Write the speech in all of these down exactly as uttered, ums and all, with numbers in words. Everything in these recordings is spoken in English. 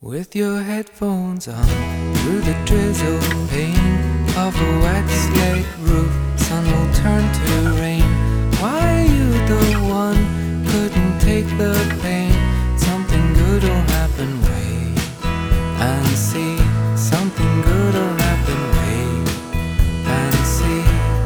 With your headphones on, through the drizzle pane of a wet slate roof, sun will turn to rain. Why are you the one? Couldn't take the pain. Something good will happen, wait and see. Something good will happen, wait and see.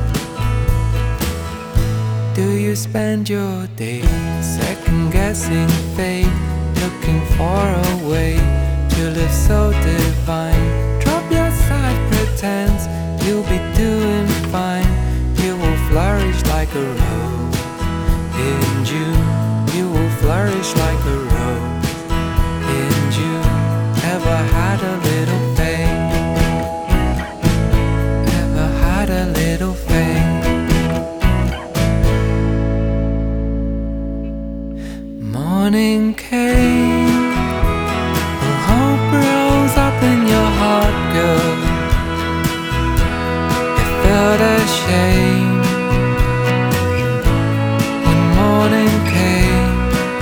Do you spend your day second guessing fate, looking for a way to live so divine? Drop your side pretense, you'll be doing fine. You will flourish like a rose in June. You will flourish like a rose in June. Ever had a little faith? Ever had a little faith? Morning came, hope rose up in your heart, girl. You felt ashamed when morning came.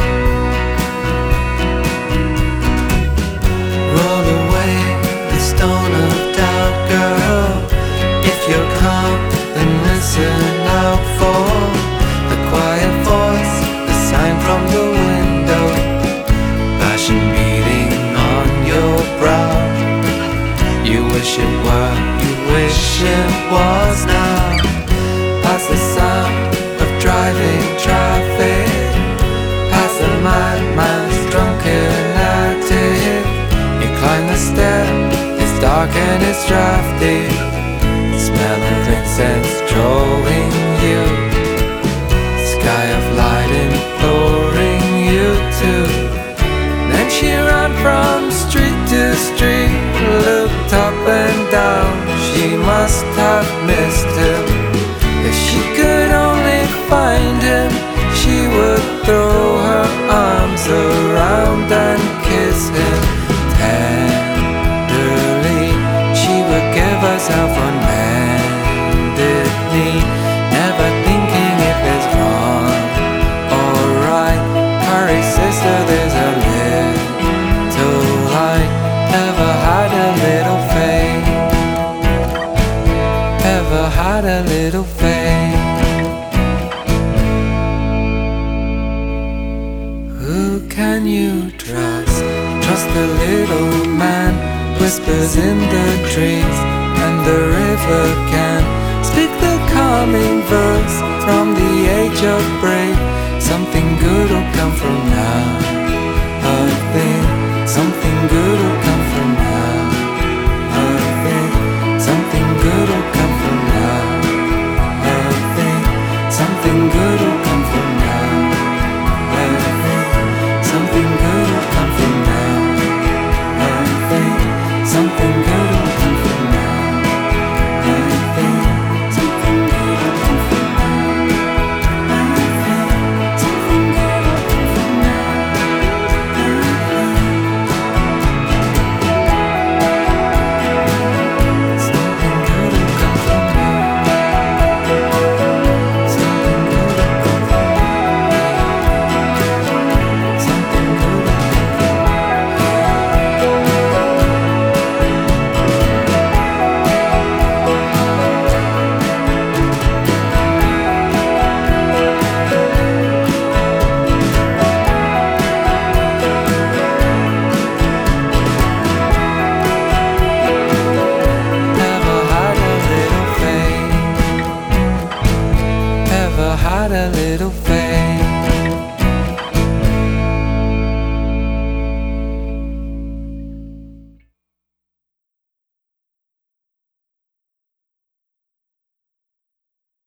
Roll away the stone of doubt, girl. If you're calm, then listen out for the quiet voice, the sign from the window, passion beating on your brow. You wish it were, you wish it was now. Past the sound of driving traffic, past the madman's drunken attic. You climb the step, it's dark and it's drafty. The smell of incense drawing you, sky of light imploring you to. Then she ran from street to street, looked up and down. She must have missed him. If she could only find him, she would throw her arms around and kiss him tenderly. She would give herself unmendedly, never thinking if it's wrong or right. Hurry, sister, there's a little light. Ever had a little faith? Ever had a little faith? Who can you trust? Trust the little man, whispers in the trees, and the river can speak the calming verse from the age of brave. Something good will come from now, I think. Something good will come from now, I think. Something good will come from now, I think. Something good will come from now, I think. Something good will come from now, I think. Something good will come from now, I think. Something good will come from now, I think. Something good will come from now, something good will come from now, something good will come from now, something good will come Ever had a little faith? Ever had a little